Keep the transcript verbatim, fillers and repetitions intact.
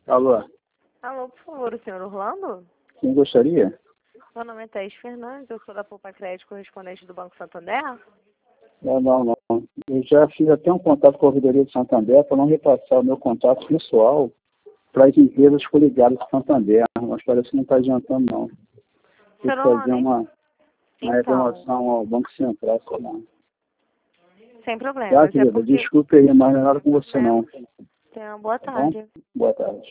Alô, Alô, por favor, o senhor Orlando? quem gostaria? Meu nome é Thaís Fernandes, eu sou da Poupa Crédito correspondente do Banco Santander. Não, não, não. Eu já fiz até um contato com a Ouvidoria de Santander para não repassar o meu contato pessoal para as empresas coligadas do Santander, mas parece que não está adiantando, não. Tem que Senhor fazer Orlando, uma, uma então, reclamação ao Banco Central, sei lá. sem Tá, problemas, é querida? porque... Desculpe aí, mas não é nada com você, né, não. tenha uma boa Tá bom? tarde. Boa tarde.